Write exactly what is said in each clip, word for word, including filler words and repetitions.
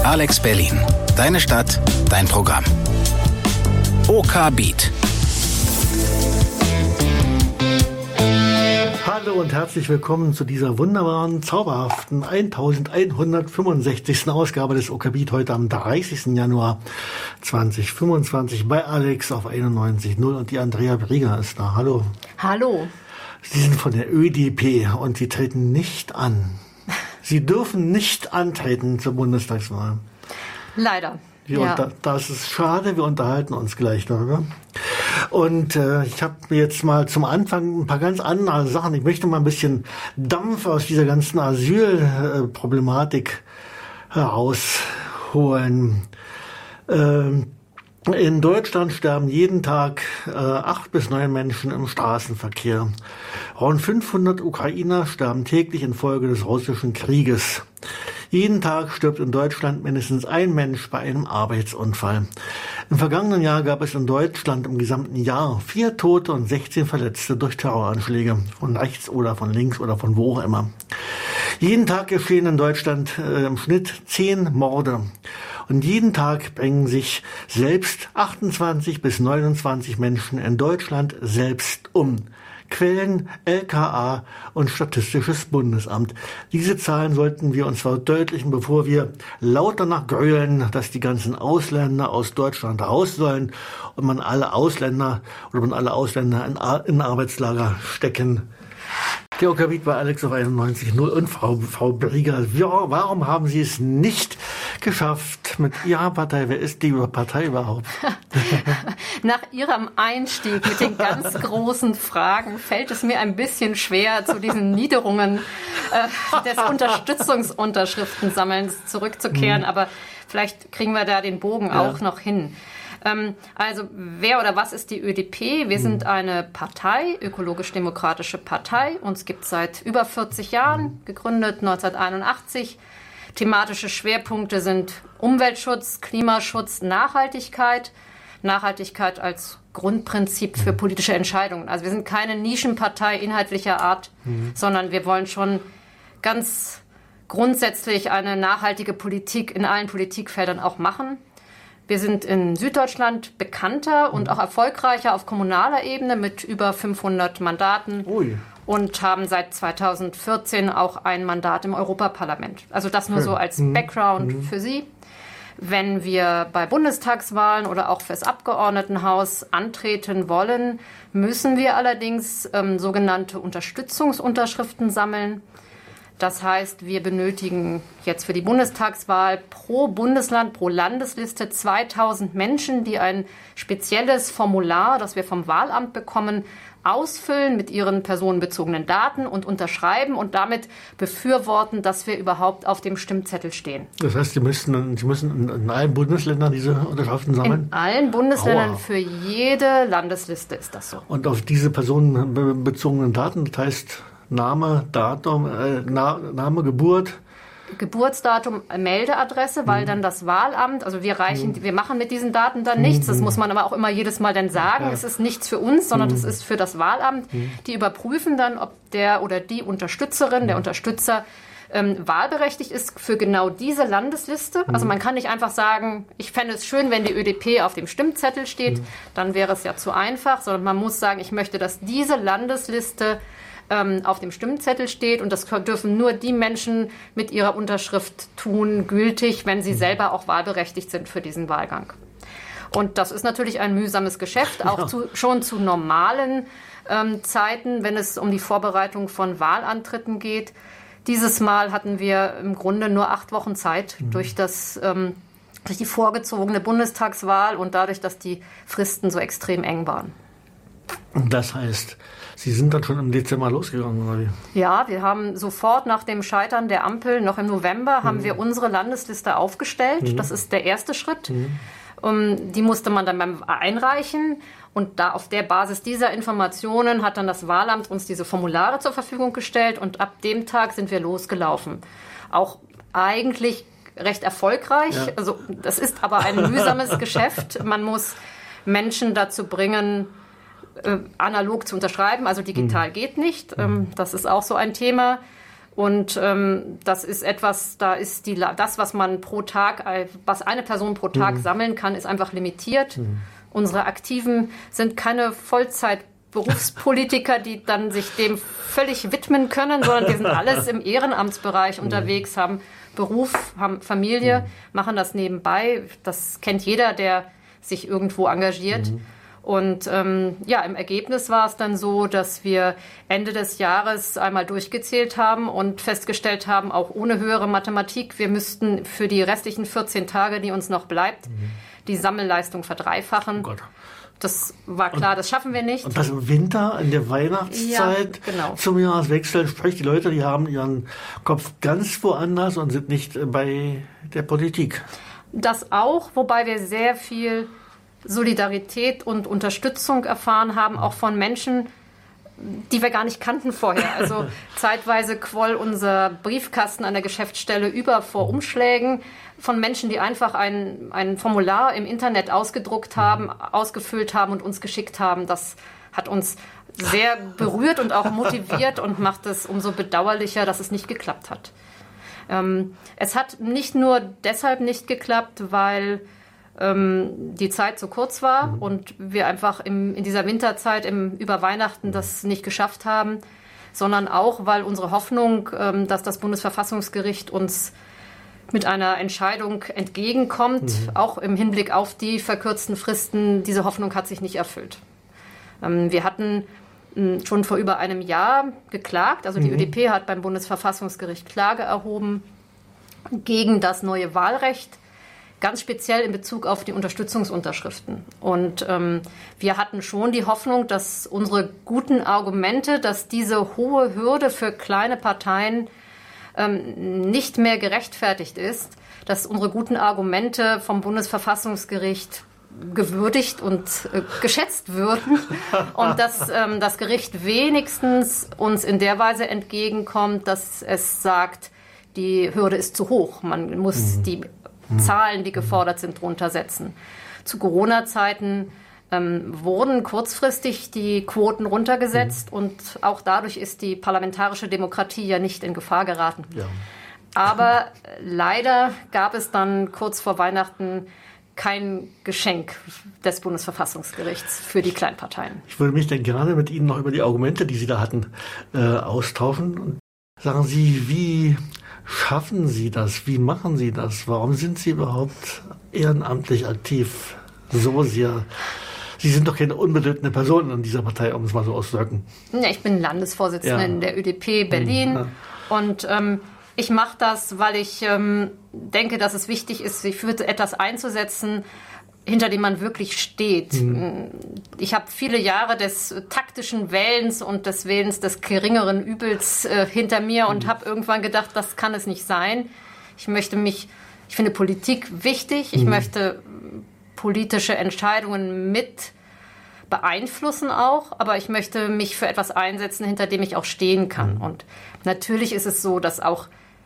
Alex Berlin. Deine Stadt, dein Programm. OK Beat. Hallo und herzlich willkommen zu dieser wunderbaren, zauberhaften elfhundertfünfundsechzigsten Ausgabe des OK Beat heute am dreißigsten Januar zweitausendfünfundzwanzig bei Alex auf einundneunzig Komma null und die Andrea Brieger ist da. Hallo. Hallo. Sie sind von der Ö D P und Sie treten nicht an. Sie dürfen nicht antreten zur Bundestagswahl. Leider. Wir ja. unter, das ist schade, wir unterhalten uns gleich darüber. Und äh, ich habe mir jetzt mal zum Anfang ein paar ganz andere Sachen. Ich möchte mal ein bisschen Dampf aus dieser ganzen Asylproblematik herausholen. Ähm, in Deutschland sterben jeden Tag äh, acht bis neun Menschen im Straßenverkehr. Rund fünfhundert Ukrainer sterben täglich infolge des russischen Krieges. Jeden Tag stirbt in Deutschland mindestens ein Mensch bei einem Arbeitsunfall. Im vergangenen Jahr gab es in Deutschland im gesamten Jahr vier Tote und sechzehn Verletzte durch Terroranschläge. Von rechts oder von links oder von wo auch immer. Jeden Tag geschehen in Deutschland äh, im Schnitt zehn Morde. Und jeden Tag bringen sich selbst achtundzwanzig bis neunundzwanzig Menschen in Deutschland selbst um. Quellen, L K A und Statistisches Bundesamt. Diese Zahlen sollten wir uns verdeutlichen, bevor wir laut danach grölen, dass die ganzen Ausländer aus Deutschland raus sollen und man alle Ausländer oder man alle Ausländer in, in Arbeitslager stecken. Der OK Beat bei Alex auf einundneunzig Komma null und Frau, Frau Brieger, ja, warum haben Sie es nicht geschafft mit Ihrer Partei? Wer ist die Partei überhaupt? Nach Ihrem Einstieg mit den ganz großen Fragen fällt es mir ein bisschen schwer, zu diesen Niederungen äh, des Unterstützungsunterschriftensammelns zurückzukehren. Mhm. Aber vielleicht kriegen wir da den Bogen ja. auch noch hin. Also wer oder was ist die Ö D P? Wir sind eine Partei, ökologisch-demokratische Partei. Uns gibt es seit über vierzig Jahren, gegründet neunzehnhunderteinundachtzig. Thematische Schwerpunkte sind Umweltschutz, Klimaschutz, Nachhaltigkeit. Nachhaltigkeit als Grundprinzip für politische Entscheidungen. Also wir sind keine Nischenpartei inhaltlicher Art, mhm. sondern wir wollen schon ganz grundsätzlich eine nachhaltige Politik in allen Politikfeldern auch machen. Wir sind in Süddeutschland bekannter und auch erfolgreicher auf kommunaler Ebene mit über fünfhundert Mandaten Ui. und haben seit zweitausendvierzehn auch ein Mandat im Europaparlament. Also das nur so als mhm. Background mhm. für Sie. Wenn wir bei Bundestagswahlen oder auch fürs Abgeordnetenhaus antreten wollen, müssen wir allerdings ähm, sogenannte Unterstützungsunterschriften sammeln. Das heißt, wir benötigen jetzt für die Bundestagswahl pro Bundesland, pro Landesliste zweitausend Menschen, die ein spezielles Formular, das wir vom Wahlamt bekommen, ausfüllen mit ihren personenbezogenen Daten und unterschreiben und damit befürworten, dass wir überhaupt auf dem Stimmzettel stehen. Das heißt, Sie müssen, Sie müssen in allen Bundesländern diese Unterschriften sammeln? In allen Bundesländern, Aua. für jede Landesliste ist das so. Und auf diese personenbezogenen Daten, das heißt Name, Datum, äh, Na, Name, Geburt. Geburtsdatum, Meldeadresse, weil mhm. dann das Wahlamt, also wir reichen, mhm. wir machen mit diesen Daten dann nichts. Das muss man aber auch immer jedes Mal dann sagen. Ja. Es ist nichts für uns, sondern mhm. es ist für das Wahlamt. Mhm. Die überprüfen dann, ob der oder die Unterstützerin, mhm. der Unterstützer ähm, wahlberechtigt ist für genau diese Landesliste. Mhm. Also man kann nicht einfach sagen, ich fände es schön, wenn die Ö D P auf dem Stimmzettel steht, mhm. dann wäre es ja zu einfach, sondern man muss sagen, ich möchte, dass diese Landesliste auf dem Stimmzettel steht und das dürfen nur die Menschen mit ihrer Unterschrift tun, gültig, wenn sie selber auch wahlberechtigt sind für diesen Wahlgang. Und das ist natürlich ein mühsames Geschäft, auch ja. zu, schon zu normalen ähm, Zeiten, wenn es um die Vorbereitung von Wahlantritten geht. Dieses Mal hatten wir im Grunde nur acht Wochen Zeit mhm. durch das ähm, durch die vorgezogene Bundestagswahl und dadurch, dass die Fristen so extrem eng waren. Das heißt, Sie sind dann schon im Dezember losgegangen, oder wie? Ja, wir haben sofort nach dem Scheitern der Ampel, noch im November, mhm. haben wir unsere Landesliste aufgestellt. Mhm. Das ist der erste Schritt. Mhm. Um, die musste man dann beim einreichen. Und da auf der Basis dieser Informationen hat dann das Wahlamt uns diese Formulare zur Verfügung gestellt. Und ab dem Tag sind wir losgelaufen. Auch eigentlich recht erfolgreich. Ja. Also, das ist aber ein mühsames Geschäft. Man muss Menschen dazu bringen, äh, analog zu unterschreiben. Also digital mhm. geht nicht. Ähm, das ist auch so ein Thema. Und ähm, das ist etwas, da ist die, das, was man pro Tag, was eine Person pro Tag mhm. sammeln kann, ist einfach limitiert. Mhm. Unsere Aktiven sind keine Vollzeit-Berufspolitiker, die dann sich dem völlig widmen können, sondern wir sind alles im Ehrenamtsbereich mhm. unterwegs, haben Beruf, haben Familie, mhm. machen das nebenbei. Das kennt jeder, der sich irgendwo engagiert. Mhm. Und ähm, ja, im Ergebnis war es dann so, dass wir Ende des Jahres einmal durchgezählt haben und festgestellt haben, auch ohne höhere Mathematik, wir müssten für die restlichen vierzehn Tage, die uns noch bleibt, mhm. die Sammelleistung verdreifachen. Oh Gott. Das war klar, und, das schaffen wir nicht. Und das im Winter, in der Weihnachtszeit, ja, genau. zum Jahreswechsel, sprich die Leute, die haben ihren Kopf ganz woanders und sind nicht bei der Politik. Das auch, wobei wir sehr viel Solidarität und Unterstützung erfahren haben, auch von Menschen, die wir gar nicht kannten vorher. Also zeitweise quoll unser Briefkasten an der Geschäftsstelle über vor Umschlägen von Menschen, die einfach ein, ein Formular im Internet ausgedruckt haben, ausgefüllt haben und uns geschickt haben. Das hat uns sehr berührt und auch motiviert und macht es umso bedauerlicher, dass es nicht geklappt hat. Ähm, es hat nicht nur deshalb nicht geklappt, weil die Zeit so kurz war mhm. und wir einfach im, in dieser Winterzeit im, über Weihnachten das nicht geschafft haben, sondern auch, weil unsere Hoffnung, ähm, dass das Bundesverfassungsgericht uns mit einer Entscheidung entgegenkommt, mhm. auch im Hinblick auf die verkürzten Fristen, diese Hoffnung hat sich nicht erfüllt. Ähm, wir hatten ähm, schon vor über einem Jahr geklagt, also die mhm. Ö D P hat beim Bundesverfassungsgericht Klage erhoben gegen das neue Wahlrecht, ganz speziell in Bezug auf die Unterstützungsunterschriften. Und ähm, wir hatten schon die Hoffnung, dass unsere guten Argumente, dass diese hohe Hürde für kleine Parteien ähm, nicht mehr gerechtfertigt ist, dass unsere guten Argumente vom Bundesverfassungsgericht gewürdigt und äh, geschätzt würden und dass ähm, das Gericht wenigstens uns in der Weise entgegenkommt, dass es sagt, die Hürde ist zu hoch. Man muss mhm. die Zahlen, die gefordert sind, drunter setzen. Zu Corona-Zeiten ähm, wurden kurzfristig die Quoten runtergesetzt mhm. und auch dadurch ist die parlamentarische Demokratie ja nicht in Gefahr geraten. Ja. Aber leider gab es dann kurz vor Weihnachten kein Geschenk des Bundesverfassungsgerichts für die Kleinparteien. Ich würde mich dann gerne mit Ihnen noch über die Argumente, die Sie da hatten, äh, austauschen. Und sagen Sie, wie schaffen Sie das? Wie machen Sie das? Warum sind Sie überhaupt ehrenamtlich aktiv? So sehr. Sie sind doch keine unbedeutende Person in dieser Partei, um es mal so auszudrücken. Ja, ich bin Landesvorsitzende ja. in der Ö D P Berlin. Ja. Und ähm, ich mache das, weil ich ähm, denke, dass es wichtig ist, sich für etwas einzusetzen, hinter dem man wirklich steht. Mhm. Ich habe viele Jahre des taktischen Wählens und des Wählens des geringeren Übels äh, hinter mir und mhm. habe irgendwann gedacht, das kann es nicht sein. Ich möchte mich, ich finde Politik wichtig. Ich mhm. möchte politische Entscheidungen mit beeinflussen auch, aber ich möchte mich für etwas einsetzen, hinter dem ich auch stehen kann. Mhm. Und natürlich ist es so, dass auch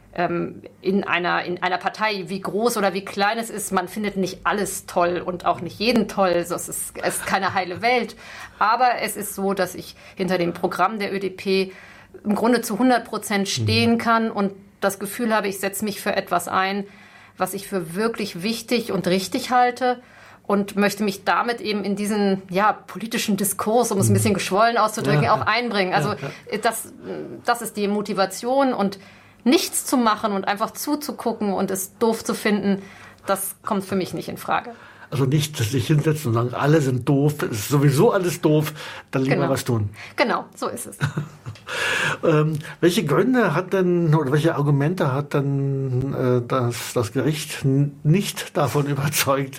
in einer, in einer Partei, wie groß oder wie klein es ist, man findet nicht alles toll und auch nicht jeden toll. Also es ist, es ist keine heile Welt. Aber es ist so, dass ich hinter dem Programm der Ö D P im Grunde zu hundert Prozent stehen kann und das Gefühl habe, ich setze mich für etwas ein, was ich für wirklich wichtig und richtig halte und möchte mich damit eben in diesen ja, politischen Diskurs, um es ein bisschen geschwollen auszudrücken, ja. auch einbringen. Also ja, ja. Das, das ist die Motivation und nichts zu machen und einfach zuzugucken und es doof zu finden, das kommt für mich nicht in Frage. Also nicht sich hinsetzen und sagen, alle sind doof, es ist sowieso alles doof, dann lieber genau. was tun. Genau, so ist es. ähm, welche Gründe hat denn oder welche Argumente hat denn äh, das, das Gericht nicht davon überzeugt?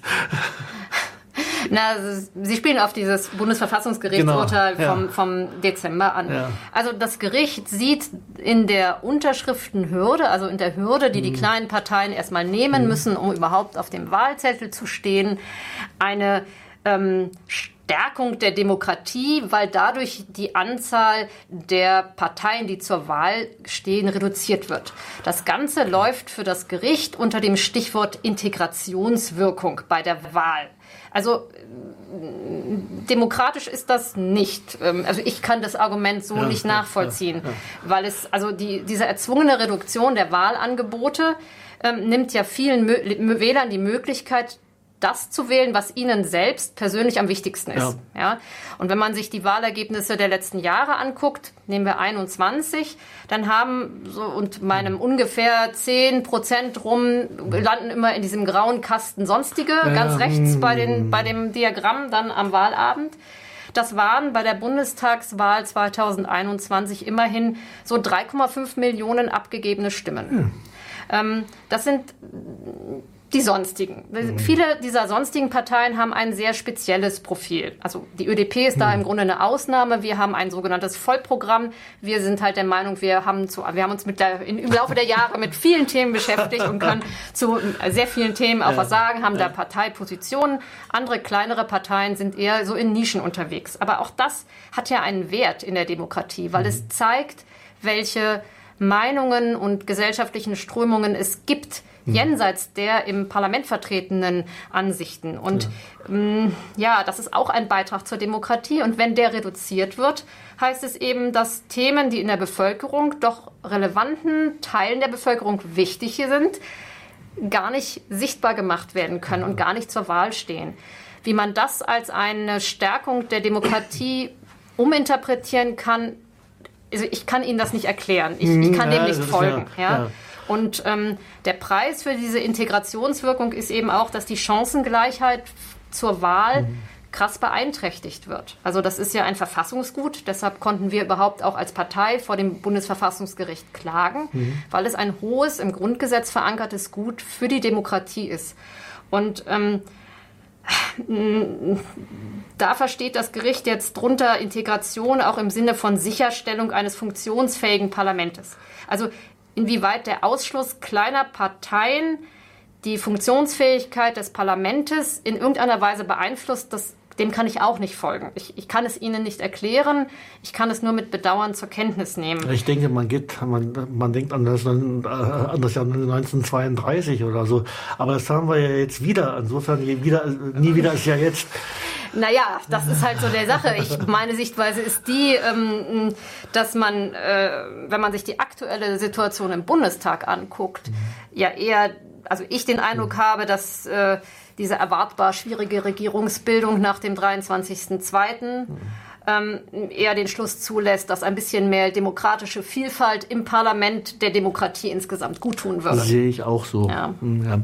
Na, Sie spielen auf dieses Bundesverfassungsgerichtsurteil genau, ja. vom, vom Dezember an. Ja. Also das Gericht sieht in der Unterschriftenhürde, also in der Hürde, die mhm. die kleinen Parteien erstmal nehmen mhm. müssen, um überhaupt auf dem Wahlzettel zu stehen, eine ähm, Stärkung der Demokratie, weil dadurch die Anzahl der Parteien, die zur Wahl stehen, reduziert wird. Das Ganze läuft für das Gericht unter dem Stichwort Integrationswirkung bei der Wahl. Also demokratisch ist das nicht. Also ich kann das Argument so ja, nicht nachvollziehen, ja, ja. weil es also die, diese erzwungene Reduktion der Wahlangebote ähm, nimmt ja vielen Mö- Wählern die Möglichkeit, das zu wählen, was ihnen selbst persönlich am wichtigsten ist. Ja. Ja? Und wenn man sich die Wahlergebnisse der letzten Jahre anguckt, nehmen wir einundzwanzig, dann haben so und meinem ungefähr zehn Prozent rum landen immer in diesem grauen Kasten Sonstige, ja, ganz rechts bei, den, bei dem Diagramm dann am Wahlabend. Das waren bei der Bundestagswahl zweitausendeinundzwanzig immerhin so drei Komma fünf Millionen abgegebene Stimmen. Ja. Ähm, das sind die Sonstigen. Mhm. Viele dieser sonstigen Parteien haben ein sehr spezielles Profil. Also die Ö D P ist mhm. da im Grunde eine Ausnahme. Wir haben ein sogenanntes Vollprogramm. Wir sind halt der Meinung, wir haben, zu, wir haben uns mit der, im Laufe der Jahre mit vielen Themen beschäftigt und können zu sehr vielen Themen auch ja. was sagen, haben ja. da Parteipositionen. Andere kleinere Parteien sind eher so in Nischen unterwegs. Aber auch das hat ja einen Wert in der Demokratie, weil mhm. es zeigt, welche Meinungen und gesellschaftlichen Strömungen es gibt, jenseits der im Parlament vertretenen Ansichten. Und ja. Ähm, ja, das ist auch ein Beitrag zur Demokratie. Und wenn der reduziert wird, heißt es eben, dass Themen, die in der Bevölkerung doch relevanten Teilen der Bevölkerung wichtig sind, gar nicht sichtbar gemacht werden können und gar nicht zur Wahl stehen. Wie man das als eine Stärkung der Demokratie uminterpretieren kann, also ich kann Ihnen das nicht erklären. Ich, ich kann ja, dem nicht folgen. Ja, ja. Ja. Und ähm, der Preis für diese Integrationswirkung ist eben auch, dass die Chancengleichheit zur Wahl mhm. krass beeinträchtigt wird. Also das ist ja ein Verfassungsgut. Deshalb konnten wir überhaupt auch als Partei vor dem Bundesverfassungsgericht klagen, mhm. weil es ein hohes, im Grundgesetz verankertes Gut für die Demokratie ist. Und ähm, da versteht das Gericht jetzt drunter Integration auch im Sinne von Sicherstellung eines funktionsfähigen Parlamentes. Also inwieweit der Ausschluss kleiner Parteien die Funktionsfähigkeit des Parlamentes in irgendeiner Weise beeinflusst, das, dem kann ich auch nicht folgen. Ich, ich kann es Ihnen nicht erklären, ich kann es nur mit Bedauern zur Kenntnis nehmen. Ich denke, man geht, man, man denkt an das, an das Jahr neunzehnhundertzweiunddreißig oder so, aber das haben wir ja jetzt wieder. Insofern wieder, nie wieder ist ja jetzt. Naja, das ist halt so der Sache. Ich, meine Sichtweise ist die, ähm, dass man, äh, wenn man sich die aktuelle Situation im Bundestag anguckt, mhm. ja eher, also ich den Eindruck mhm. habe, dass äh, diese erwartbar schwierige Regierungsbildung nach dem dreiundzwanzigsten zweiten Mhm. ähm, eher den Schluss zulässt, dass ein bisschen mehr demokratische Vielfalt im Parlament der Demokratie insgesamt guttun würde. Das sehe ich auch so. Ja. Ja.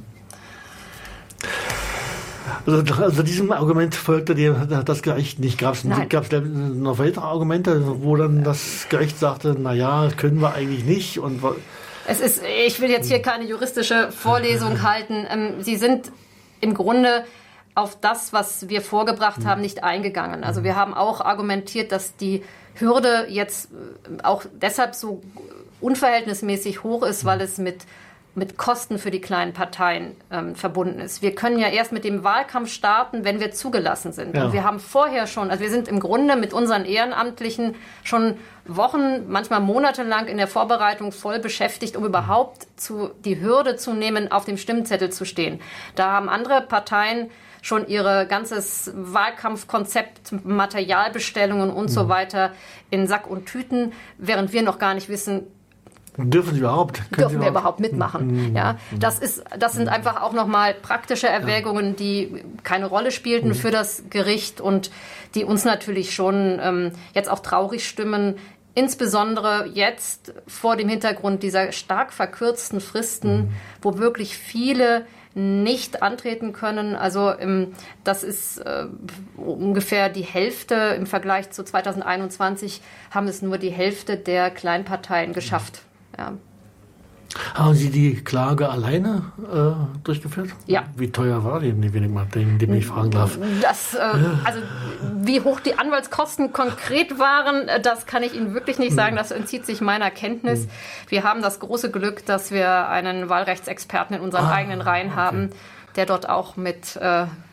Also, also diesem Argument folgte dir das Gericht nicht. Gab es noch weitere Argumente, wo dann das Gericht sagte, naja, können wir eigentlich nicht? Und es ist, ich will jetzt hier keine juristische Vorlesung halten. Sie sind im Grunde auf das, was wir vorgebracht haben, nicht eingegangen. Also wir haben auch argumentiert, dass die Hürde jetzt auch deshalb so unverhältnismäßig hoch ist, weil es mit mit Kosten für die kleinen Parteien ähm, verbunden ist. Wir können ja erst mit dem Wahlkampf starten, wenn wir zugelassen sind. Ja. Und wir haben vorher schon, also wir sind im Grunde mit unseren Ehrenamtlichen schon Wochen, manchmal monatelang in der Vorbereitung voll beschäftigt, um überhaupt zu, die Hürde zu nehmen, auf dem Stimmzettel zu stehen. Da haben andere Parteien schon ihr ganzes Wahlkampfkonzept, Materialbestellungen und mhm. so weiter in Sack und Tüten, während wir noch gar nicht wissen, Dürfen Sie überhaupt? Können dürfen Sie wir überhaupt mitmachen? Mhm. Ja, das ist, das sind einfach auch nochmal praktische Erwägungen, die keine Rolle spielten mhm. für das Gericht und die uns natürlich schon ähm, jetzt auch traurig stimmen, insbesondere jetzt vor dem Hintergrund dieser stark verkürzten Fristen, mhm. wo wirklich viele nicht antreten können. Also ähm, das ist äh, ungefähr die Hälfte im Vergleich zu zweitausendeinundzwanzig haben es nur die Hälfte der Kleinparteien geschafft. Ja. Haben Sie die Klage alleine äh, durchgeführt? Ja. Wie teuer war die, wenn ich mal den, den ich fragen darf? Das, äh, also wie hoch die Anwaltskosten konkret waren, das kann ich Ihnen wirklich nicht sagen. Das entzieht sich meiner Kenntnis. Wir haben das große Glück, dass wir einen Wahlrechtsexperten in unseren ah, eigenen Reihen okay. haben, der dort auch mit äh,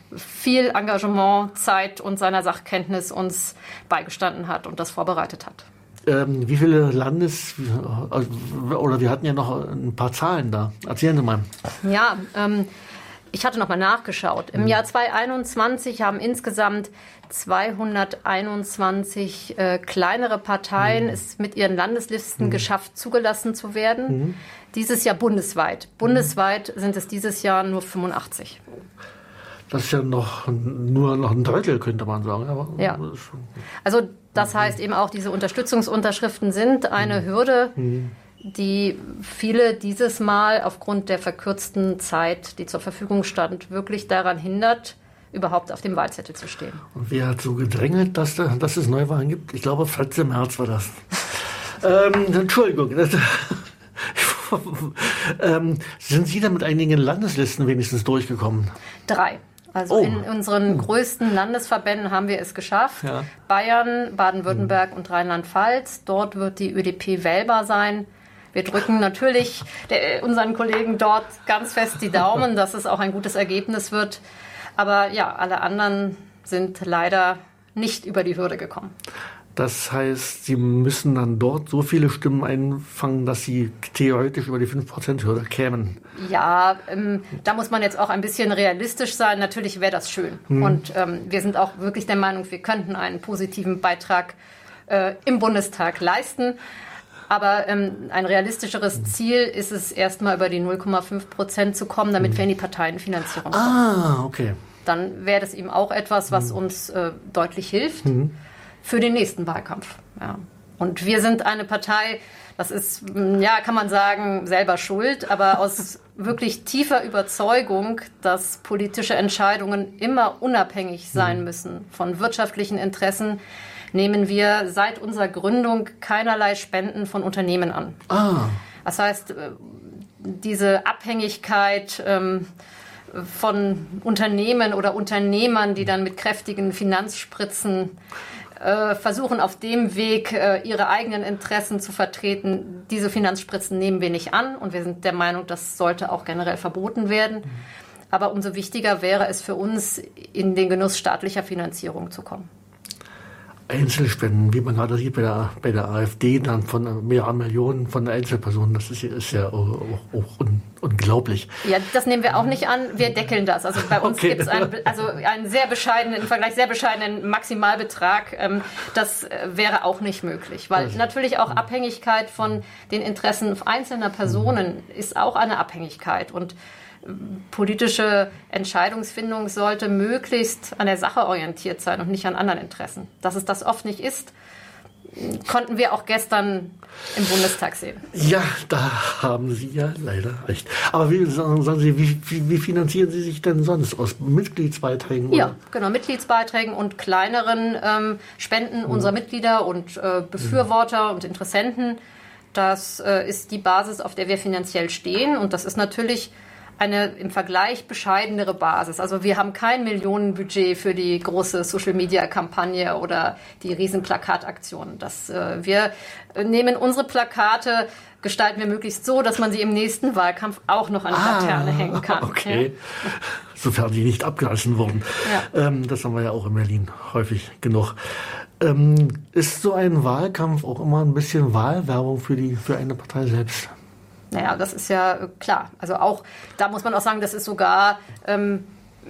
viel Engagement, Zeit und seiner Sachkenntnis uns beigestanden hat und das vorbereitet hat. Ähm, wie viele Landes... Oder wir hatten ja noch ein paar Zahlen da. Erzählen Sie mal. Ja, ähm, ich hatte noch mal nachgeschaut. Im Jahr zweitausendeinundzwanzig haben insgesamt zweihunderteinundzwanzig äh, kleinere Parteien mhm. es mit ihren Landeslisten mhm. geschafft, zugelassen zu werden. Mhm. Dieses Jahr bundesweit. Bundesweit sind es dieses Jahr nur fünfundachtzig. Das ist ja noch nur noch ein Drittel, könnte man sagen. Aber ja. Also das heißt eben auch, diese Unterstützungsunterschriften sind eine Hürde, mhm. die viele dieses Mal aufgrund der verkürzten Zeit, die zur Verfügung stand, wirklich daran hindert, überhaupt auf dem Wahlzettel zu stehen. Und wer hat so gedrängelt, dass, da, dass es Neuwahlen gibt? Ich glaube, vierzehnten März war das. ähm, Entschuldigung. Das, ähm, sind Sie da mit einigen Landeslisten wenigstens durchgekommen? Drei. Also oh. in unseren größten Landesverbänden haben wir es geschafft. Ja. Bayern, Baden-Württemberg mhm. und Rheinland-Pfalz. Dort wird die Ö D P wählbar sein. Wir drücken natürlich der, unseren Kollegen dort ganz fest die Daumen, dass es auch ein gutes Ergebnis wird. Aber ja, alle anderen sind leider nicht über die Hürde gekommen. Das heißt, Sie müssen dann dort so viele Stimmen einfangen, dass Sie theoretisch über die fünf Prozent Hürde kämen. Ja, ähm, da muss man jetzt auch ein bisschen realistisch sein. Natürlich wäre das schön. Hm. Und ähm, wir sind auch wirklich der Meinung, wir könnten einen positiven Beitrag äh, im Bundestag leisten. Aber ähm, ein realistischeres Ziel ist es, erstmal über die null Komma fünf Prozent zu kommen, damit hm. wir in die Parteienfinanzierung kommen. Ah, okay. Dann wäre das eben auch etwas, was hm. uns äh, deutlich hilft. Hm. Für den nächsten Wahlkampf. Ja. Und wir sind eine Partei, das ist, ja, kann man sagen, selber schuld, aber aus wirklich tiefer Überzeugung, dass politische Entscheidungen immer unabhängig sein müssen von wirtschaftlichen Interessen, nehmen wir seit unserer Gründung keinerlei Spenden von Unternehmen an. Ah. Das heißt, diese Abhängigkeit ähm, von Unternehmen oder Unternehmern, die dann mit kräftigen Finanzspritzen versuchen auf dem Weg, ihre eigenen Interessen zu vertreten. Diese Finanzspritzen nehmen wir nicht an und wir sind der Meinung, das sollte auch generell verboten werden. Aber umso wichtiger wäre es für uns, in den Genuss staatlicher Finanzierung zu kommen. Einzelspenden, wie man gerade sieht bei der, bei der AfD, dann von mehreren Millionen von Einzelpersonen, das ist, ist ja auch, auch un, unglaublich. Ja, das nehmen wir auch nicht an, wir deckeln das. Also bei uns okay. gibt es einen, also einen sehr bescheidenen, im Vergleich sehr bescheidenen Maximalbetrag. Das wäre auch nicht möglich, weil also, natürlich auch Abhängigkeit von den Interessen einzelner Personen ist auch eine Abhängigkeit und politische Entscheidungsfindung sollte möglichst an der Sache orientiert sein und nicht an anderen Interessen. Dass es das oft nicht ist, konnten wir auch gestern im Bundestag sehen. Ja, da haben Sie ja leider recht. Aber wie, sagen Sie, wie, wie, wie finanzieren Sie sich denn sonst? Aus Mitgliedsbeiträgen? Oder? Ja, genau, Mitgliedsbeiträgen und kleineren ähm, Spenden mhm. unserer Mitglieder und äh, Befürworter mhm. und Interessenten. Das äh, ist die Basis, auf der wir finanziell stehen. Und das ist natürlich eine im Vergleich bescheidenere Basis. Also wir haben kein Millionenbudget für die große Social-Media-Kampagne oder die Riesenplakataktion. Das, äh, wir nehmen unsere Plakate, gestalten wir möglichst so, dass man sie im nächsten Wahlkampf auch noch an die ah, Laterne hängen kann. Okay, ja. Sofern die nicht abgelassen wurden. Ja. Ähm, das haben wir ja auch in Berlin häufig genug. Ähm, ist so ein Wahlkampf auch immer ein bisschen Wahlwerbung für, die, für eine Partei selbst? Naja, das ist ja klar. Also auch, da muss man auch sagen, das ist sogar, ähm,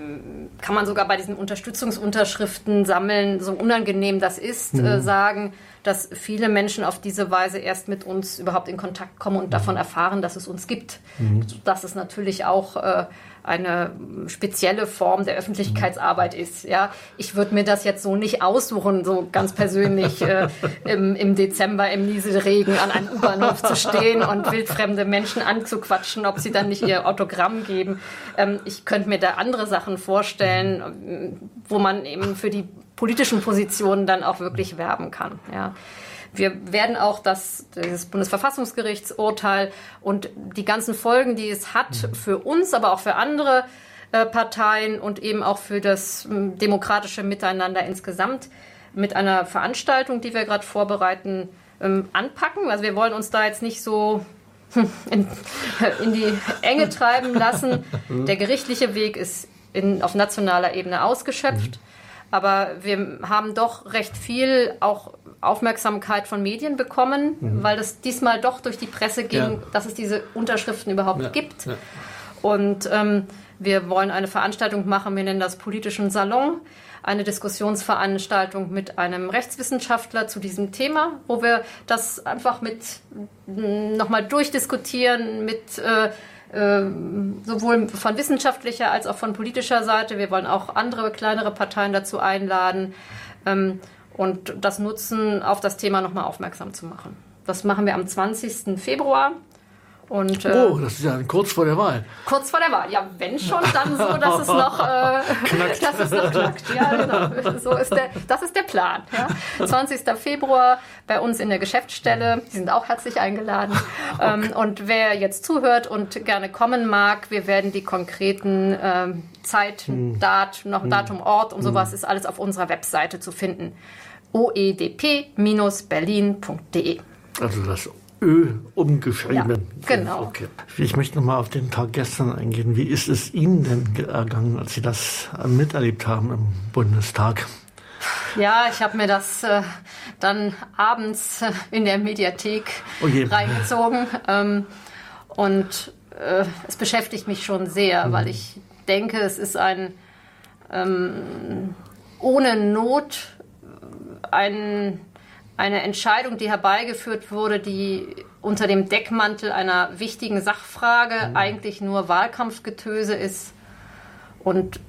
kann man sogar bei diesen Unterstützungsunterschriften sammeln, so unangenehm das ist, mhm. äh, sagen, dass viele Menschen auf diese Weise erst mit uns überhaupt in Kontakt kommen und mhm. davon erfahren, dass es uns gibt. Mhm. Das ist natürlich auch äh, eine spezielle Form der Öffentlichkeitsarbeit ist. Ja, ich würde mir das jetzt so nicht aussuchen, so ganz persönlich äh, im, im Dezember im Nieselregen an einem U-Bahnhof zu stehen und wildfremde Menschen anzuquatschen, ob sie dann nicht ihr Autogramm geben. Ähm, ich könnte mir da andere Sachen vorstellen, wo man eben für die politischen Positionen dann auch wirklich werben kann. Ja. Wir werden auch das, das Bundesverfassungsgerichtsurteil und die ganzen Folgen, die es hat für uns, aber auch für andere äh, Parteien und eben auch für das äh, demokratische Miteinander insgesamt mit einer Veranstaltung, die wir gerade vorbereiten, ähm, anpacken. Also wir wollen uns da jetzt nicht so in, in die Enge treiben lassen. Der gerichtliche Weg ist in, auf nationaler Ebene ausgeschöpft. Mhm. Aber wir haben doch recht viel auch Aufmerksamkeit von Medien bekommen, mhm. weil das diesmal doch durch die Presse ging, ja. dass es diese Unterschriften überhaupt ja. gibt. Ja. Und ähm, wir wollen eine Veranstaltung machen, wir nennen das politischen Salon, eine Diskussionsveranstaltung mit einem Rechtswissenschaftler zu diesem Thema, wo wir das einfach mit nochmal durchdiskutieren, mit äh, äh, sowohl von wissenschaftlicher als auch von politischer Seite. Wir wollen auch andere kleinere Parteien dazu einladen ähm, und das nutzen, auf das Thema nochmal aufmerksam zu machen. Das machen wir am zwanzigsten Februar. Und, äh, oh, das ist ja kurz vor der Wahl. Kurz vor der Wahl, ja, wenn schon, dann so, dass es noch äh, knackt. Dass es noch knackt. Ja, genau. So ist der, das ist der Plan. Ja. zwanzigsten Februar bei uns in der Geschäftsstelle. Die sind auch herzlich eingeladen. Okay. Ähm, und wer jetzt zuhört und gerne kommen mag, wir werden die konkreten ähm, Zeit, hm. Dat, noch hm. Datum, Ort und sowas hm. ist alles auf unserer Webseite zu finden. o e d p Bindestrich berlin Punkt d e. Also das Ö umgeschrieben. Ja, genau. Okay. Ich möchte noch mal auf den Tag gestern eingehen. Wie ist es Ihnen denn ergangen, als Sie das miterlebt haben im Bundestag? Ja, ich habe mir das äh, dann abends äh, in der Mediathek oh reingezogen. Ähm, und äh, es beschäftigt mich schon sehr, mhm. weil ich denke, es ist ein ähm, ohne Not ein Eine Entscheidung, die herbeigeführt wurde, die unter dem Deckmantel einer wichtigen Sachfrage mhm. eigentlich nur Wahlkampfgetöse ist. Und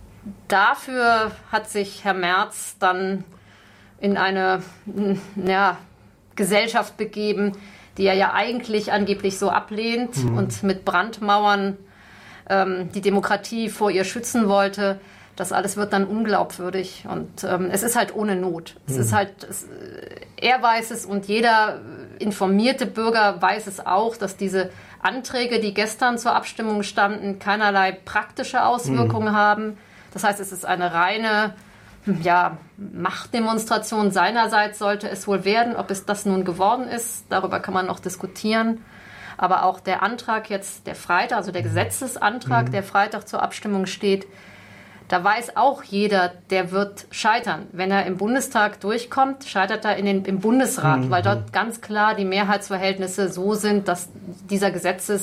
dafür hat sich Herr Merz dann in eine ja, Gesellschaft begeben, die er ja eigentlich angeblich so ablehnt mhm. und mit Brandmauern ähm, die Demokratie vor ihr schützen wollte. Das alles wird dann unglaubwürdig und ähm, es ist halt ohne Not. Es mhm. ist halt, es, er weiß es und jeder informierte Bürger weiß es auch, dass diese Anträge, die gestern zur Abstimmung standen, keinerlei praktische Auswirkungen mhm. haben. Das heißt, es ist eine reine ja, Machtdemonstration seinerseits sollte es wohl werden. Ob es das nun geworden ist, darüber kann man noch diskutieren. Aber auch der Antrag jetzt, der Freitag, also der Gesetzesantrag, mhm. der Freitag zur Abstimmung steht, da weiß auch jeder, der wird scheitern. Wenn er im Bundestag durchkommt, scheitert er in den, im Bundesrat, mhm. weil dort ganz klar die Mehrheitsverhältnisse so sind, dass dieser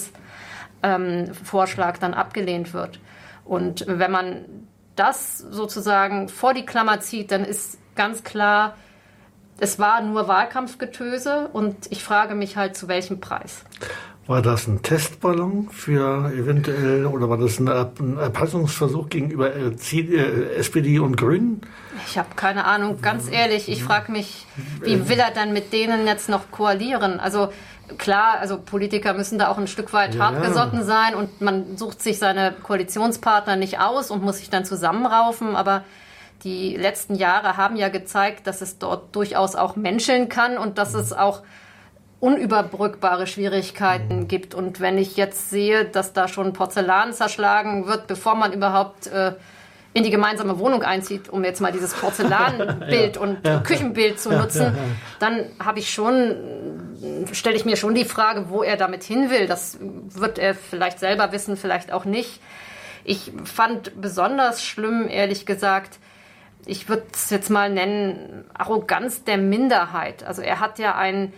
Gesetzesvorschlag ähm, dann abgelehnt wird. Und wenn man das sozusagen vor die Klammer zieht, dann ist ganz klar, es war nur Wahlkampfgetöse und ich frage mich halt, zu welchem Preis. War das ein Testballon für eventuell, oder war das ein Erpressungsversuch gegenüber S P D und Grünen? Ich habe keine Ahnung, ganz ehrlich. Ich frage mich, wie will er dann mit denen jetzt noch koalieren? Also klar, also Politiker müssen da auch ein Stück weit ja, hartgesotten sein und man sucht sich seine Koalitionspartner nicht aus und muss sich dann zusammenraufen, aber die letzten Jahre haben ja gezeigt, dass es dort durchaus auch menscheln kann und dass es auch unüberbrückbare Schwierigkeiten gibt. Und wenn ich jetzt sehe, dass da schon Porzellan zerschlagen wird, bevor man überhaupt äh, in die gemeinsame Wohnung einzieht, um jetzt mal dieses Porzellanbild ja. und ja. Küchenbild zu nutzen, ja. Ja. dann habe ich schon, stelle ich mir schon die Frage, wo er damit hin will. Das wird er vielleicht selber wissen, vielleicht auch nicht. Ich fand besonders schlimm, ehrlich gesagt, ich würde es jetzt mal nennen, Arroganz der Minderheit. Also er hat ja ein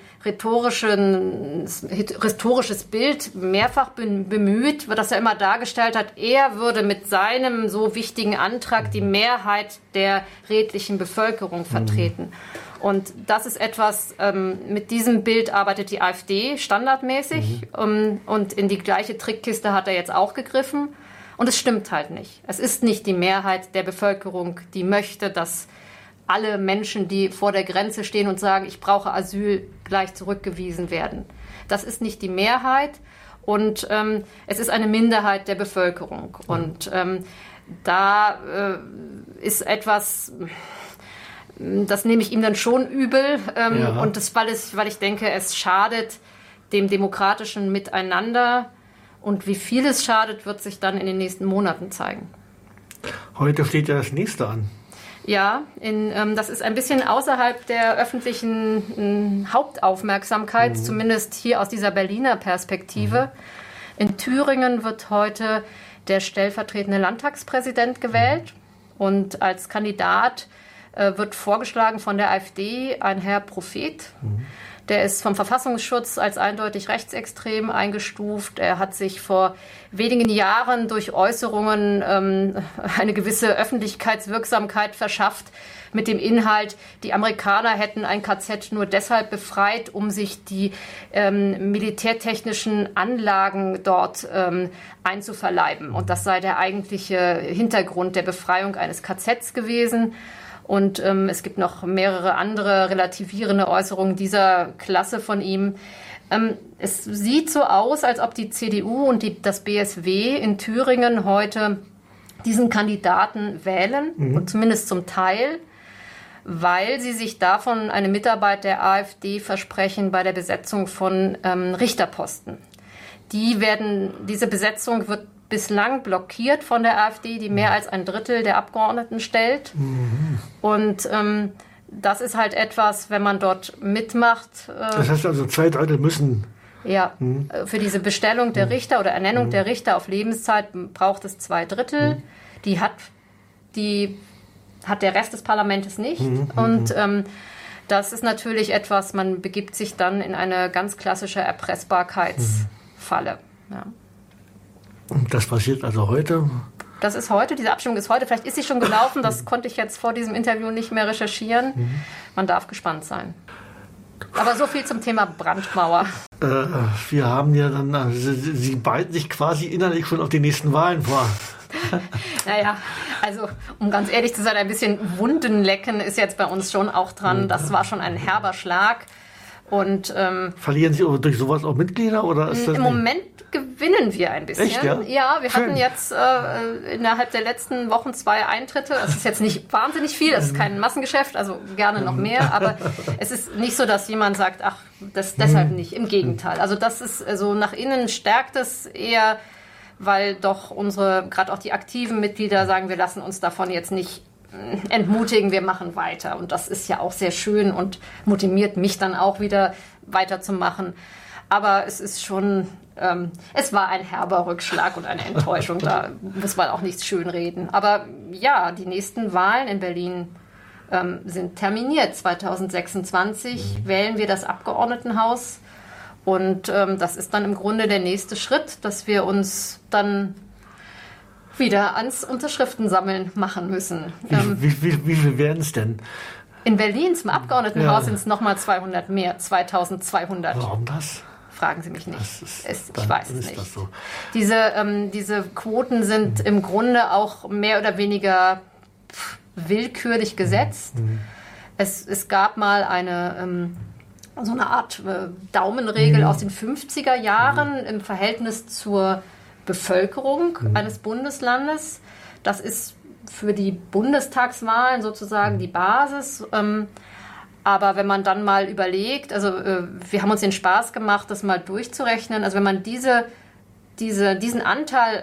rhetorisches Bild mehrfach bemüht, das er immer dargestellt hat, er würde mit seinem so wichtigen Antrag die Mehrheit der redlichen Bevölkerung vertreten. Mhm. Und das ist etwas, ähm, mit diesem Bild arbeitet die AfD standardmäßig mhm. um, und in die gleiche Trickkiste hat er jetzt auch gegriffen. Und es stimmt halt nicht. Es ist nicht die Mehrheit der Bevölkerung, die möchte, dass alle Menschen, die vor der Grenze stehen und sagen, ich brauche Asyl, gleich zurückgewiesen werden. Das ist nicht die Mehrheit und ähm, es ist eine Minderheit der Bevölkerung. Ja. Und ähm, da äh, ist etwas, das nehme ich ihm dann schon übel. Ähm, ja. Und das, weil, es, weil ich denke, es schadet dem demokratischen Miteinander. Und wie viel es schadet, wird sich dann in den nächsten Monaten zeigen. Heute steht ja das nächste an. Ja, in, ähm, das ist ein bisschen außerhalb der öffentlichen äh, Hauptaufmerksamkeit, mhm. zumindest hier aus dieser Berliner Perspektive. Mhm. In Thüringen wird heute der stellvertretende Landtagspräsident gewählt. Und als Kandidat äh, wird vorgeschlagen von der AfD ein Herr Prophet. Mhm. Der ist vom Verfassungsschutz als eindeutig rechtsextrem eingestuft. Er hat sich vor wenigen Jahren durch Äußerungen ähm, eine gewisse Öffentlichkeitswirksamkeit verschafft mit dem Inhalt, die Amerikaner hätten ein K Z nur deshalb befreit, um sich die ähm, militärtechnischen Anlagen dort ähm, einzuverleiben. Und das sei der eigentliche Hintergrund der Befreiung eines K Zs gewesen. Und ähm, es gibt noch mehrere andere relativierende Äußerungen dieser Klasse von ihm. Ähm, es sieht so aus, als ob die C D U und die, das B S W in Thüringen heute diesen Kandidaten wählen, mhm. und zumindest zum Teil, weil sie sich davon eine Mitarbeit der AfD versprechen bei der Besetzung von ähm, Richterposten. Die werden, diese Besetzung wird bislang blockiert von der AfD, die mehr als ein Drittel der Abgeordneten stellt. Mhm. Und ähm, das ist halt etwas, wenn man dort mitmacht. Äh, das heißt also, zwei Drittel müssen... Ja, mhm. für diese Bestellung der Richter oder Ernennung mhm. der Richter auf Lebenszeit braucht es zwei Drittel. Mhm. Die hat, die hat der Rest des Parlaments nicht. Mhm. Und ähm, das ist natürlich etwas, man begibt sich dann in eine ganz klassische Erpressbarkeitsfalle. Mhm. Ja. Das passiert also heute? Das ist heute, diese Abstimmung ist heute. Vielleicht ist sie schon gelaufen, das konnte ich jetzt vor diesem Interview nicht mehr recherchieren. Man darf gespannt sein. Aber so viel zum Thema Brandmauer. Äh, wir haben ja dann, also Sie, Sie bereiten sich quasi innerlich schon auf die nächsten Wahlen vor. Naja, also um ganz ehrlich zu sein, ein bisschen Wundenlecken ist jetzt bei uns schon auch dran. Das war schon ein herber Schlag. Und, ähm, verlieren Sie durch sowas auch Mitglieder? Oder ist das im Moment gewinnen wir ein bisschen. Echt, ja? Ja, wir Schön. hatten jetzt äh, innerhalb der letzten Wochen zwei Eintritte. Das ist jetzt nicht wahnsinnig viel, das ist kein Massengeschäft, also gerne noch mehr. Aber es ist nicht so, dass jemand sagt, ach, das deshalb nicht. Im Gegenteil. Also das ist, also nach innen stärkt es eher, weil doch unsere, gerade auch die aktiven Mitglieder sagen, wir lassen uns davon jetzt nicht entmutigen, wir machen weiter. Und das ist ja auch sehr schön und motiviert mich dann auch wieder weiterzumachen. Aber es ist schon, ähm, es war ein herber Rückschlag und eine Enttäuschung. Da muss man auch nichts schönreden. Aber ja, die nächsten Wahlen in Berlin ähm, sind terminiert. zwanzig sechsundzwanzig mhm. wählen wir das Abgeordnetenhaus. Und ähm, das ist dann im Grunde der nächste Schritt, dass wir uns dann wieder ans Unterschriftensammeln machen müssen. Wie, ähm, wie, wie, wie viel werden es denn? In Berlin zum Abgeordnetenhaus ja. sind es nochmal zweihundert mehr, zweitausendzweihundert. Warum das? Fragen Sie mich nicht. Ist, es, ich weiß es nicht. Das so. Diese, ähm, diese Quoten sind mhm. im Grunde auch mehr oder weniger willkürlich gesetzt. Mhm. Es, es gab mal eine... Ähm, so eine Art äh, Daumenregel mhm. aus den fünfziger Jahren mhm. im Verhältnis zur Bevölkerung mhm. eines Bundeslandes. Das ist für die Bundestagswahlen sozusagen die Basis. Ähm, aber wenn man dann mal überlegt, also äh, wir haben uns den Spaß gemacht, das mal durchzurechnen. Also wenn man diese, diese, diesen Anteil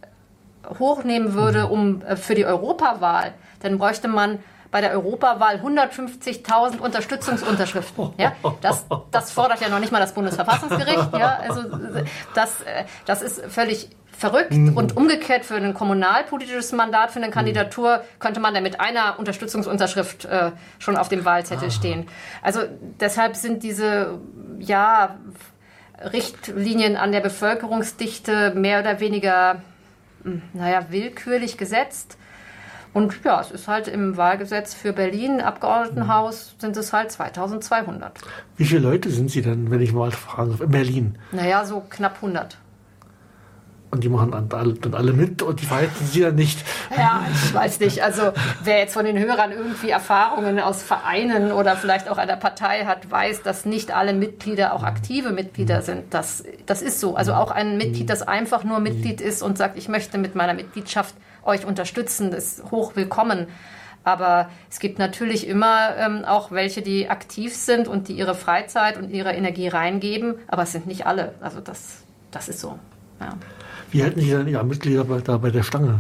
hochnehmen würde um, äh, für die Europawahl, dann bräuchte man bei der Europawahl hundertfünfzigtausend Unterstützungsunterschriften. Ja? Das, das fordert ja noch nicht mal das Bundesverfassungsgericht. Ja? Also das, das ist völlig verrückt. Mhm. Und umgekehrt für ein kommunalpolitisches Mandat, für eine Kandidatur, könnte man da mit einer Unterstützungsunterschrift äh, schon auf dem Wahlzettel stehen. Also deshalb sind diese ja, Richtlinien an der Bevölkerungsdichte mehr oder weniger naja, willkürlich gesetzt. Und ja, es ist halt im Wahlgesetz für Berlin, Abgeordnetenhaus, sind es halt zweitausendzweihundert. Wie viele Leute sind Sie denn, wenn ich mal fragen darf, in Berlin? Naja, so knapp hundert. Und die machen dann alle, dann alle mit und die verhalten Sie dann nicht? Ja, ich weiß nicht. Also wer jetzt von den Hörern irgendwie Erfahrungen aus Vereinen oder vielleicht auch einer Partei hat, weiß, dass nicht alle Mitglieder auch aktive Mitglieder sind. Das, das ist so. Also auch ein Mitglied, das einfach nur Mitglied ist und sagt, ich möchte mit meiner Mitgliedschaft euch unterstützen, das ist hoch willkommen. Aber es gibt natürlich immer ähm, auch welche, die aktiv sind und die ihre Freizeit und ihre Energie reingeben. Aber es sind nicht alle. Also das, das ist so. Ja. Wie halten Sie denn Ihre Mitglieder bei, da bei der Stange?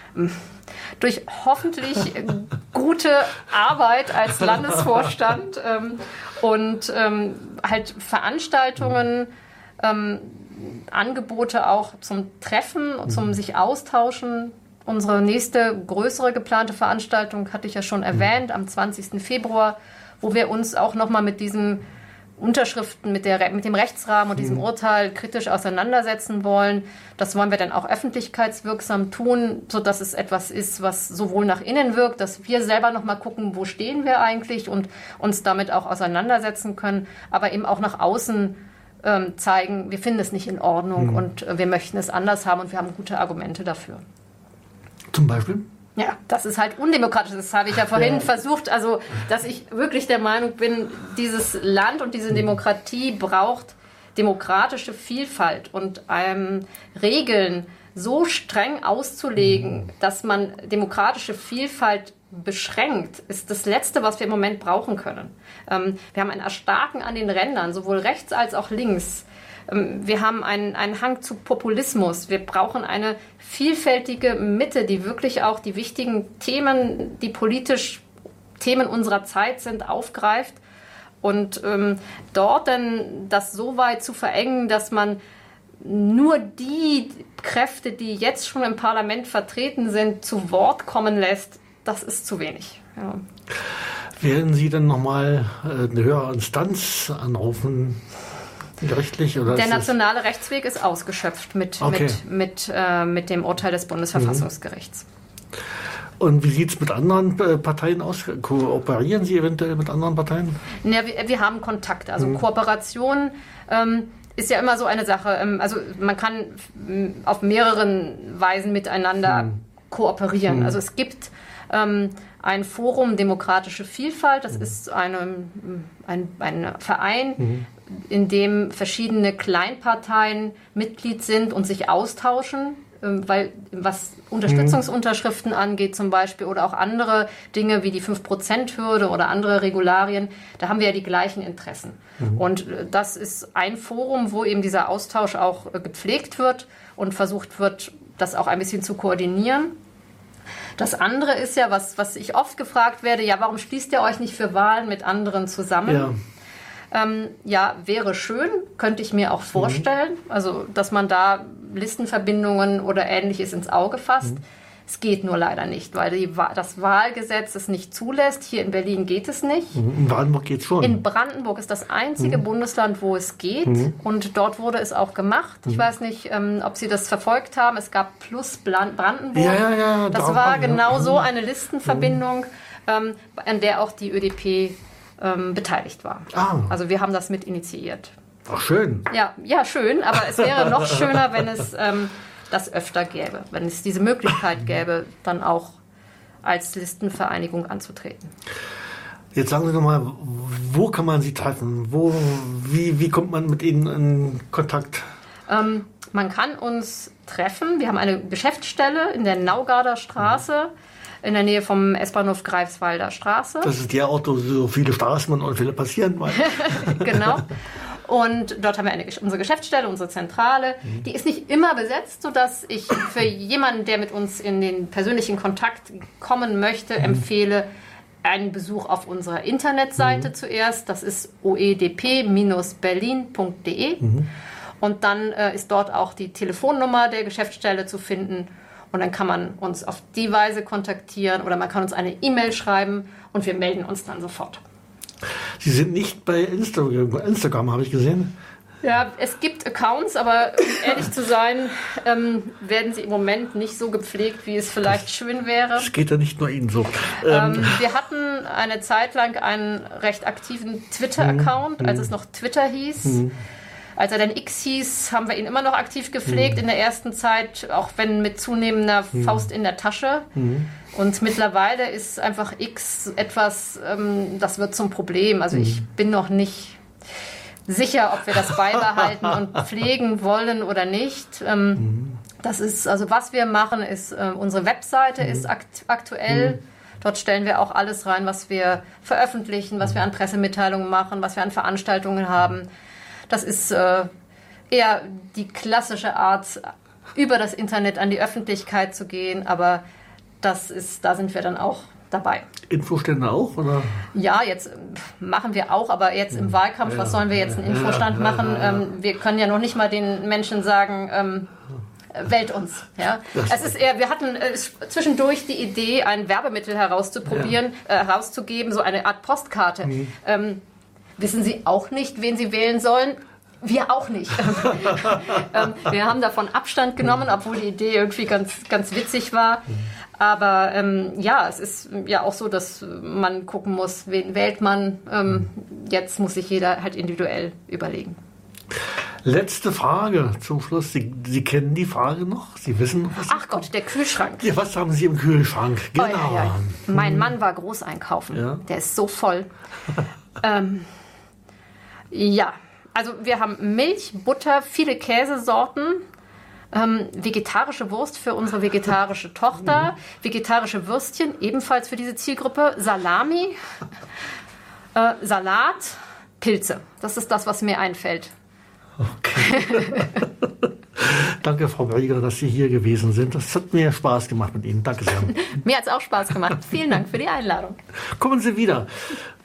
Durch hoffentlich gute Arbeit als Landesvorstand ähm, und ähm, halt Veranstaltungen, ähm, Angebote auch zum Treffen, zum sich austauschen. Unsere nächste größere geplante Veranstaltung hatte ich ja schon erwähnt, am zwanzigsten Februar, wo wir uns auch nochmal mit diesen Unterschriften, mit, der, mit dem Rechtsrahmen und diesem Urteil kritisch auseinandersetzen wollen. Das wollen wir dann auch öffentlichkeitswirksam tun, sodass es etwas ist, was sowohl nach innen wirkt, dass wir selber nochmal gucken, wo stehen wir eigentlich und uns damit auch auseinandersetzen können, aber eben auch nach außen ähm, zeigen, wir finden es nicht in Ordnung mhm. und äh, wir möchten es anders haben und wir haben gute Argumente dafür. Zum Beispiel? Ja, das ist halt undemokratisch. Das habe ich ja vorhin ja. versucht. Also, dass ich wirklich der Meinung bin, dieses Land und diese Demokratie braucht demokratische Vielfalt und ähm, Regeln so streng auszulegen, dass man demokratische Vielfalt beschränkt, ist das Letzte, was wir im Moment brauchen können. Ähm, wir haben ein Erstarken an den Rändern, sowohl rechts als auch links. Wir haben einen, einen Hang zu Populismus. Wir brauchen eine vielfältige Mitte, die wirklich auch die wichtigen Themen, die politisch Themen unserer Zeit sind, aufgreift. Und ähm, dort dann das so weit zu verengen, dass man nur die Kräfte, die jetzt schon im Parlament vertreten sind, zu Wort kommen lässt, das ist zu wenig. Ja. Werden Sie denn nochmal eine höhere Instanz anrufen? Gerichtlich, oder der nationale Rechtsweg ist ausgeschöpft mit, okay. mit, mit, äh, mit dem Urteil des Bundesverfassungsgerichts. Und wie sieht es mit anderen äh, Parteien aus? Kooperieren Sie eventuell mit anderen Parteien? Ja, wir, wir haben Kontakt. Also mhm. Kooperation ähm, ist ja immer so eine Sache. Ähm, also man kann m, auf mehreren Weisen miteinander mhm. kooperieren. Mhm. Also es gibt ähm, ein Forum Demokratische Vielfalt. Das mhm. ist eine, ein, ein Verein, mhm. in dem verschiedene Kleinparteien Mitglied sind und sich austauschen, weil was Unterstützungsunterschriften angeht zum Beispiel oder auch andere Dinge wie die fünf Prozent Hürde oder andere Regularien, da haben wir ja die gleichen Interessen. Mhm. Und das ist ein Forum, wo eben dieser Austausch auch gepflegt wird und versucht wird, das auch ein bisschen zu koordinieren. Das andere ist ja, was, was ich oft gefragt werde, ja, warum schließt ihr euch nicht für Wahlen mit anderen zusammen? Ja. Ähm, ja, wäre schön, könnte ich mir auch vorstellen, mhm. also dass man da Listenverbindungen oder Ähnliches ins Auge fasst. Mhm. Es geht nur leider nicht, weil die, das Wahlgesetz es nicht zulässt. Hier in Berlin geht es nicht. Mhm. In Brandenburg geht es schon. In Brandenburg ist das einzige mhm. Bundesland, wo es geht. Mhm. Und dort wurde es auch gemacht. Mhm. Ich weiß nicht, ähm, ob Sie das verfolgt haben. Es gab Plus Brandenburg. Ja, ja, ja, das da war ja. genau mhm. so eine Listenverbindung, mhm. ähm, an der auch die Ö D P ähm, beteiligt war. Ah. Also wir haben das mit initiiert. Ach, schön. Ja, ja, schön. Aber es wäre noch schöner, wenn es... Ähm, das öfter gäbe, wenn es diese Möglichkeit gäbe, dann auch als Listenvereinigung anzutreten. Jetzt sagen Sie doch mal, wo kann man Sie treffen? Wo, wie, wie kommt man mit Ihnen in Kontakt? Ähm, man kann uns treffen. Wir haben eine Geschäftsstelle in der Naugarder Straße, in der Nähe vom S-Bahnhof Greifswalder Straße. Das ist der Ort, wo so viele Straßenbahnunfälle passieren. Genau. Und dort haben wir eine, unsere Geschäftsstelle, unsere Zentrale. Die ist nicht immer besetzt, sodass ich für jemanden, der mit uns in den persönlichen Kontakt kommen möchte, empfehle einen Besuch auf unserer Internetseite mhm. zuerst. Das ist o e d p Bindestrich berlin Punkt d e. Mhm. Und dann äh, ist dort auch die Telefonnummer der Geschäftsstelle zu finden. Und dann kann man uns auf die Weise kontaktieren oder man kann uns eine E-Mail schreiben und wir melden uns dann sofort. Sie sind nicht bei Instagram, Instagram habe ich gesehen. Ja, es gibt Accounts, aber um ehrlich zu sein, ähm, werden sie im Moment nicht so gepflegt, wie es vielleicht das, schön wäre. Es geht ja nicht nur Ihnen so. Ähm, ähm, wir hatten eine Zeit lang einen recht aktiven Twitter-Account, als es noch Twitter hieß. Mhm. Als er dann X hieß, haben wir ihn immer noch aktiv gepflegt mhm. in der ersten Zeit, auch wenn mit zunehmender mhm. Faust in der Tasche. Mhm. Und mittlerweile ist einfach X etwas, ähm, das wird zum Problem. Also mhm. ich bin noch nicht sicher, ob wir das beibehalten und pflegen wollen oder nicht. Ähm, mhm. Das ist, also was wir machen, ist, äh, unsere Webseite mhm. ist akt- aktuell. Mhm. Dort stellen wir auch alles rein, was wir veröffentlichen, was wir an Pressemitteilungen machen, was wir an Veranstaltungen haben. Das ist äh, eher die klassische Art, über das Internet an die Öffentlichkeit zu gehen, aber das ist, da sind wir dann auch dabei. Infostände auch, oder? Ja, jetzt machen wir auch, aber jetzt im Wahlkampf, was sollen wir jetzt einen Infostand machen? Ähm, wir können ja noch nicht mal den Menschen sagen, ähm, wählt uns. Ja? Es ist eher, wir hatten äh, zwischendurch die Idee, ein Werbemittel herauszuprobieren, ja. äh, herauszugeben, so eine Art Postkarte. Mhm. Ähm, wissen Sie auch nicht, wen Sie wählen sollen? Wir auch nicht. ähm, wir haben davon Abstand genommen, obwohl die Idee irgendwie ganz, ganz witzig war. Aber ähm, ja, es ist ja auch so, dass man gucken muss, wen wählt man. Ähm, jetzt muss sich jeder halt individuell überlegen. Letzte Frage zum Schluss. Sie, Sie kennen die Frage noch? Sie wissen noch, was Ach Gott, kommt? Der Kühlschrank. Ja, was haben Sie im Kühlschrank? Genau. Oh, ja, ja. Mein Mann war groß einkaufen. Ja. Der ist so voll. ähm, ja, also wir haben Milch, Butter, viele Käsesorten, ähm, vegetarische Wurst für unsere vegetarische Tochter, vegetarische Würstchen, ebenfalls für diese Zielgruppe, Salami, äh, Salat, Pilze. Das ist das, was mir einfällt. Okay. Danke, Frau Brieger, dass Sie hier gewesen sind. Das hat mir Spaß gemacht mit Ihnen. Danke sehr. Mir hat es auch Spaß gemacht. Vielen Dank für die Einladung. Kommen Sie wieder.